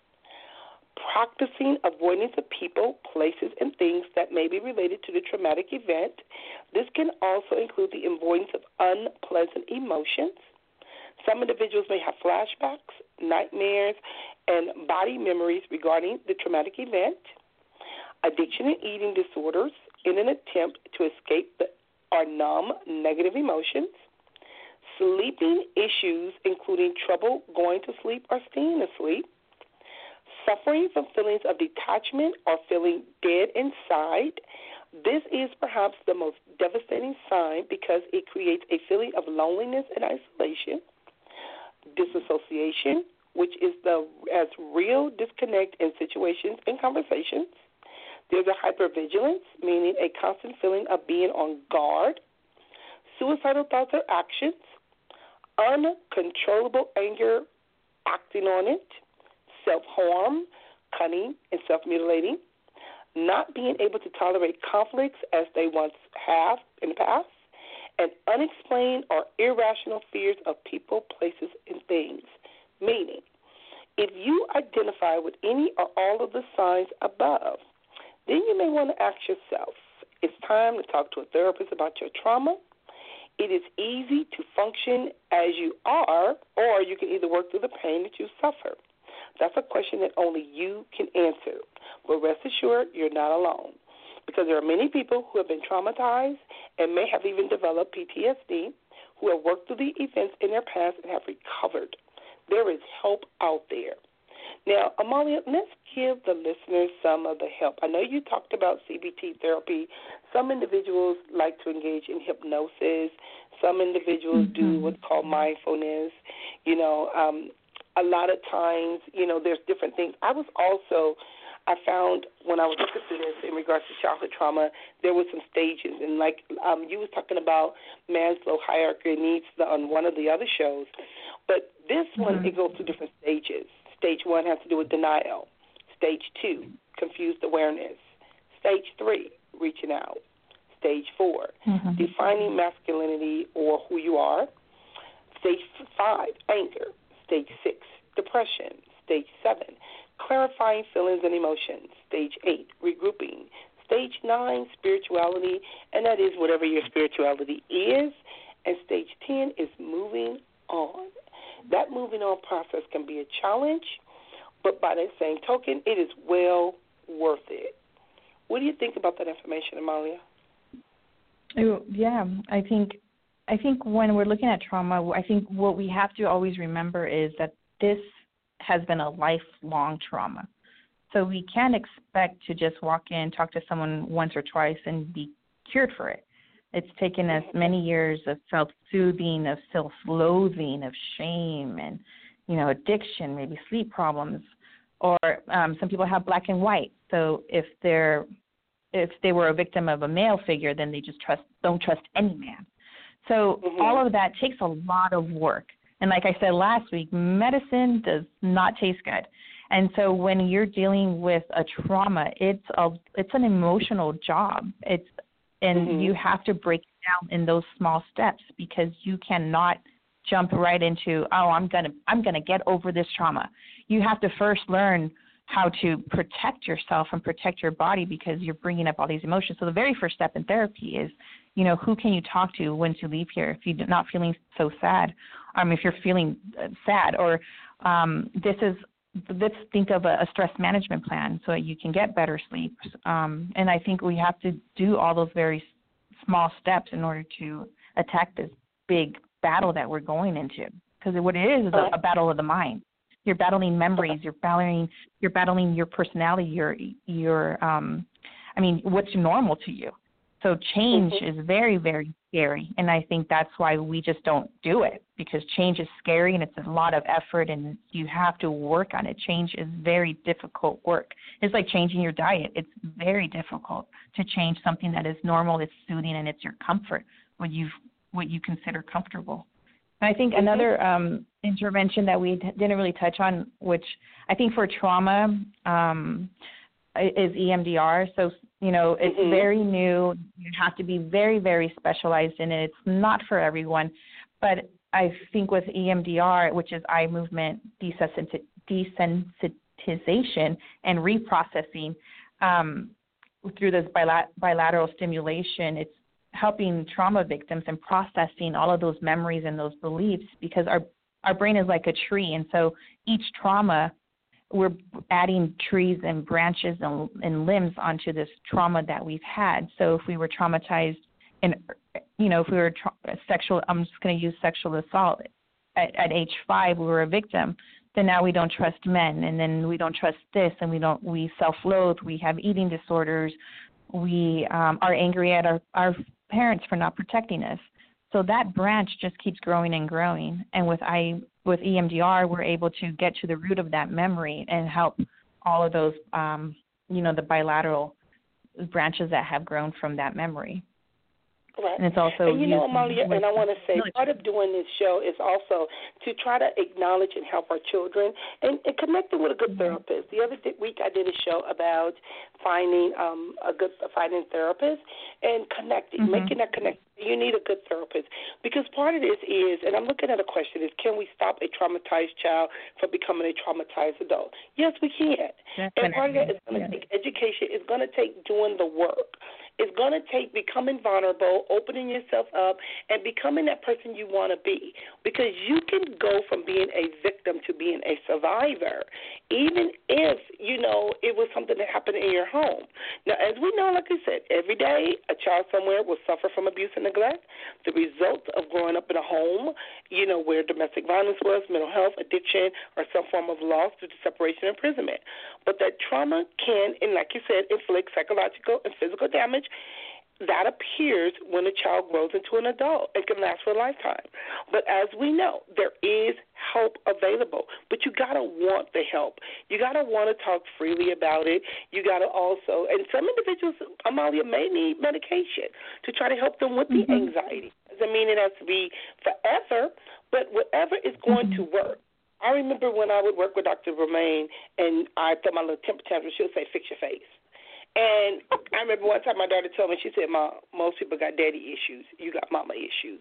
practicing avoidance of people, places, and things that may be related to the traumatic event. This can also include the avoidance of unpleasant emotions. Some individuals may have flashbacks, nightmares, and body memories regarding the traumatic event. Addiction and eating disorders in an attempt to escape or numb negative emotions. Sleeping issues, including trouble going to sleep or staying asleep. Suffering from feelings of detachment or feeling dead inside. This is perhaps the most devastating sign because it creates a feeling of loneliness and isolation. Disassociation, which is as real disconnect in situations and conversations. There's a hypervigilance, meaning a constant feeling of being on guard. Suicidal thoughts or actions. Uncontrollable anger, acting on it. Self-harm, cunning, and self-mutilating, not being able to tolerate conflicts as they once have in the past, and unexplained or irrational fears of people, places, and things. Meaning, if you identify with any or all of the signs above, then you may want to ask yourself, it's time to talk to a therapist about your trauma. It is easy to function as you are, or you can either work through the pain that you suffer. That's a question that only you can answer. But rest assured, you're not alone, because there are many people who have been traumatized and may have even developed PTSD, who have worked through the events in their past and have recovered. There is help out there. Now, Amalia, let's give the listeners some of the help. I know you talked about CBT therapy. Some individuals like to engage in hypnosis. Some individuals do what's called mindfulness. A lot of times, there's different things. I found when I was looking through this in regards to childhood trauma, there were some stages. And like you was talking about Maslow's hierarchy of needs on one of the other shows. But this one, it goes through different stages. Stage 1 has to do with denial. Stage 2, confused awareness. Stage 3, reaching out. Stage 4, defining masculinity or who you are. Stage 5, anger. Stage 6, depression. Stage 7, clarifying feelings and emotions. Stage 8, regrouping. Stage 9, spirituality, and that is whatever your spirituality is. And stage 10 is moving on. That moving on process can be a challenge, but by that same token, it is well worth it. What do you think about that information, Amalia? Yeah, I think when we're looking at trauma, I think what we have to always remember is that this has been a lifelong trauma. So we can't expect to just walk in, talk to someone once or twice, and be cured for it. It's taken us many years of self-soothing, of self-loathing, of shame, and, addiction, maybe sleep problems. Or some people have black and white. So if if they were a victim of a male figure, then they just don't trust any man. So all of that takes a lot of work. And like I said last week, medicine does not taste good. And so when you're dealing with a trauma, it's an emotional job. You have to break it down in those small steps, because you cannot jump right into, I'm gonna get over this trauma. You have to first learn how to protect yourself and protect your body, because you're bringing up all these emotions. So the very first step in therapy is, who can you talk to when to leave here if you're not feeling so sad? If you're feeling sad, or let's think of a stress management plan so that you can get better sleep. And I think we have to do all those very small steps in order to attack this big battle that we're going into. Because what it is a battle of the mind. You're battling memories. You're battling your personality. What's normal to you. So change is very, very scary, and I think that's why we just don't do it, because change is scary and it's a lot of effort, and you have to work on it. Change is very difficult work. It's like changing your diet. It's very difficult to change something that is normal, it's soothing, and it's your comfort, what you consider comfortable. And I think another intervention that we didn't really touch on, which I think for trauma is EMDR. So, it's very new. You have to be very, very specialized in it. It's not for everyone. But I think with EMDR, which is eye movement desensitization and reprocessing through this bilateral stimulation, it's helping trauma victims and processing all of those memories and those beliefs, because our brain is like a tree. And so each trauma, we're adding trees and branches and limbs onto this trauma that we've had. So if we were traumatized, and if we were I'm just going to use sexual assault at age 5, we were a victim. Then now we don't trust men, and then we don't trust this, and we self-loathe. We have eating disorders. We are angry at our parents for not protecting us. So that branch just keeps growing and growing. And with EMDR, we're able to get to the root of that memory and help all of those, the bilateral branches that have grown from that memory. Right. And it's also, Amalia, and I want to say, part of doing this show is also to try to acknowledge and help our children and connect them with a good therapist. The other week I did a show about finding finding therapist and connecting, making that connection. You need a good therapist, because part of this is, and I'm looking at a question, is can we stop a traumatized child from becoming a traumatized adult? Yes, we can. Definitely. And part of that is going to take education. It's going to take doing the work. It's going to take becoming vulnerable, opening yourself up, and becoming that person you want to be, because you can go from being a victim to being a survivor, even if, it was something that happened in your home. Now, as we know, like I said, every day a child somewhere will suffer from abuse and neglect, the result of growing up in a home, where domestic violence was, mental health, addiction, or some form of loss due to separation and imprisonment. But that trauma can, and like you said, inflict psychological and physical damage that appears when a child grows into an adult. It can last for a lifetime. But as we know, there is help available, but you got to want the help. You got to want to talk freely about it. You got to also, and some individuals, Amalia, may need medication to try to help them with the anxiety. Doesn't mean it has to be forever, but whatever is going to work. I remember when I would work with Dr. Romaine, and I thought my little temper tantrum, she would say, fix your face. And I remember one time my daughter told me, she said, Mom, most people got daddy issues. You got mama issues.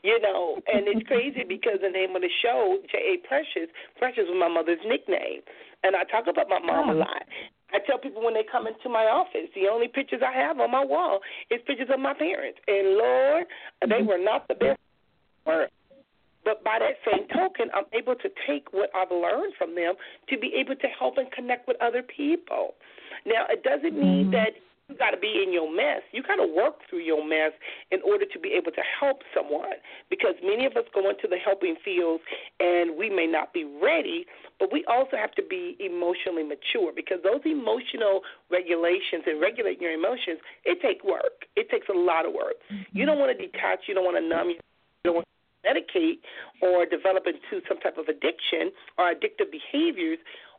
And it's crazy because the name of the show, J.A. Precious was my mother's nickname. And I talk about my mom a lot. I tell people when they come into my office, the only pictures I have on my wall is pictures of my parents. And, Lord, they were not the best work. But by that same token, I'm able to take what I've learned from them to be able to help and connect with other people. Now, it doesn't mean that you got to be in your mess. You got to work through your mess in order to be able to help someone, because many of us go into the helping fields and we may not be ready, but we also have to be emotionally mature, because those emotional regulations and regulating your emotions, it takes work. It takes a lot of work. You don't want to detach. You don't want to numb. You don't want to medicate or develop into some type of addiction or addictive behaviors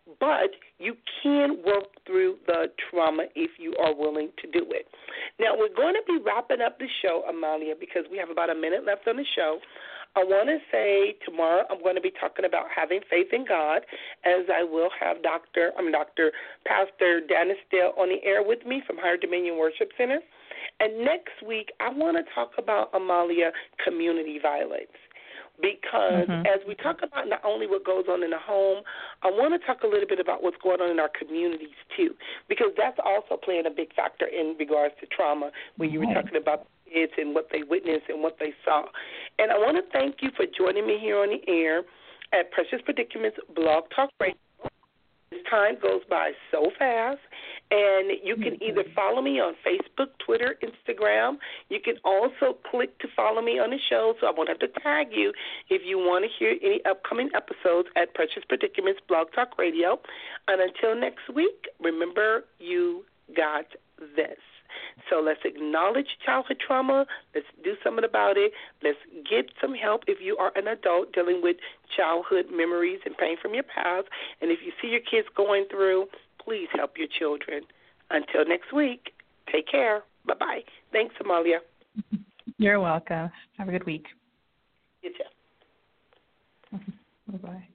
but you can work through the trauma if you are willing to do it. Now, we're going to be wrapping up the show, Amalia, because we have about a minute left on the show. I want to say tomorrow I'm going to be talking about having faith in God, as I will have Pastor Dennis Dale on the air with me from Higher Dominion Worship Center. And next week I want to talk about, Amalia, community violence. Because as we talk about not only what goes on in the home, I want to talk a little bit about what's going on in our communities, too, because that's also playing a big factor in regards to trauma when you were talking about kids and what they witnessed and what they saw. And I want to thank you for joining me here on the air at Precious Predicaments Blog Talk Radio. This time goes by so fast. And you can either follow me on Facebook, Twitter, Instagram. You can also click to follow me on the show, so I won't have to tag you if you want to hear any upcoming episodes at Precious Predicaments Blog Talk Radio. And until next week, remember, you got this. So let's acknowledge childhood trauma. Let's do something about it. Let's get some help if you are an adult dealing with childhood memories and pain from your past. And if you see your kids going through, please help your children. Until next week, take care. Bye-bye. Thanks, Amalia. You're welcome. Have a good week. You too. Bye-bye.